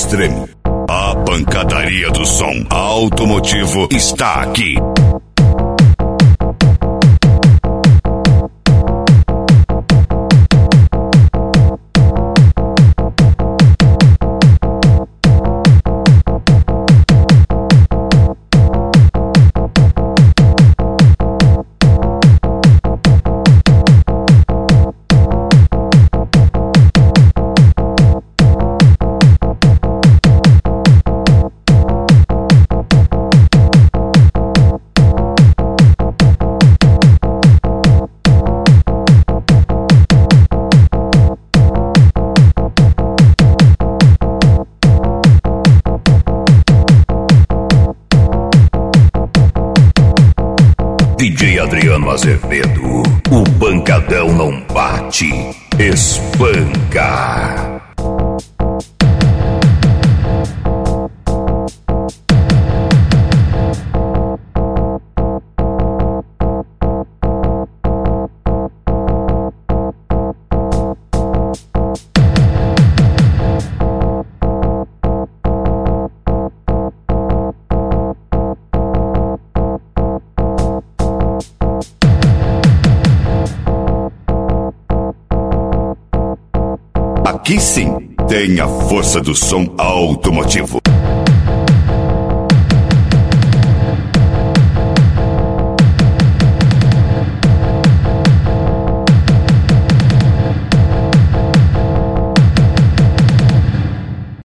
Extreme. A pancadaria do som automotivo está aqui. DJ Adriano Azevedo, o pancadão não bate, espanca. Aqui sim tem a força do som automotivo.